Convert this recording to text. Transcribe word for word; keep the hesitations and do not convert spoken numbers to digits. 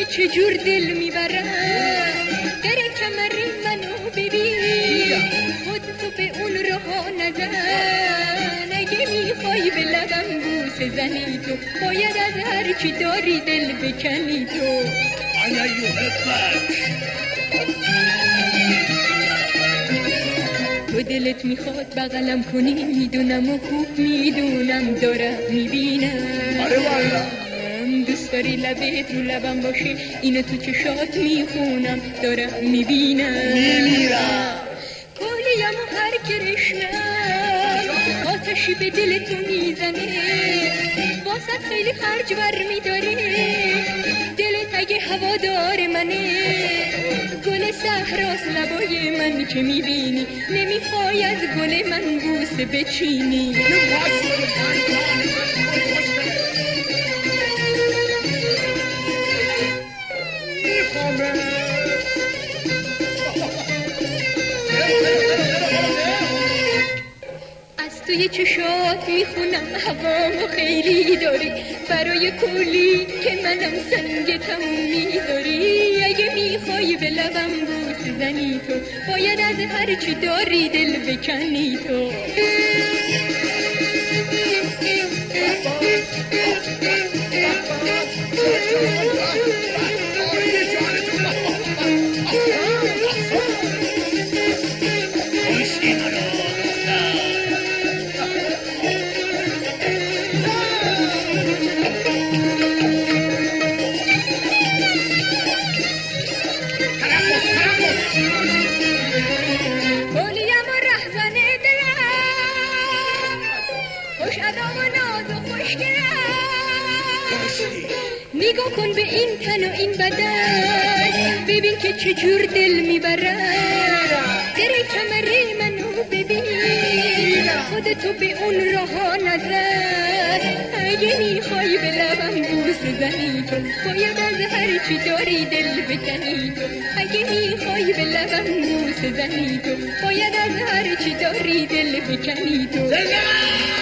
چجور دل میبرن در کمر منو ببین خود تو به اون راه نزن اگه میخوای به لبم بوسه زنی تو باید از هر چی داری دل بکنی تو انا یحبک تو دلت میخواد بغلم کنی میدونم و خوب میدونم دارم میبینم آره والا دوست داری لبت رو لبم باشه اینو تو چشات میخونم دارم میبینم میمیرم کلیم و هر کرشنم آتشی به دل تو میزنه واسط خیلی خرج بر میداره دلت اگه هوادار منه گل صحراست لبای من که میبینی نمیخوای از گل من بوسه بچینی از توی چشات میخونم هوامو خیلی داری برای کلی که منم سنگ تمومی داری اگه میخوای به لبم بوس زنی تو باید از هر چی داری دل بکنی تو کلیم و رهزنه دلم خوش ادام و ناز و خوشگلم نگاه کن به این تن و این بدن ببین که چجور دل میبرن در کمر منو ببین خودتو به اون راه نزن اگه میخوای به لبم بوس زنی تو باید از هر چی داری دل بکنی تو اگه میخوای به لبم بوس زنی تو باید از هر چی داری دل بکنی تو